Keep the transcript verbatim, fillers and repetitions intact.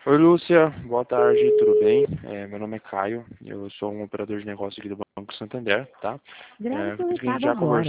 Oi, Lúcia. Boa tarde, tudo bem? É, meu nome é Caio, eu sou um operador de negócio aqui do Banco Santander, tá? Grave É, seu acredito que a gente recado já agora.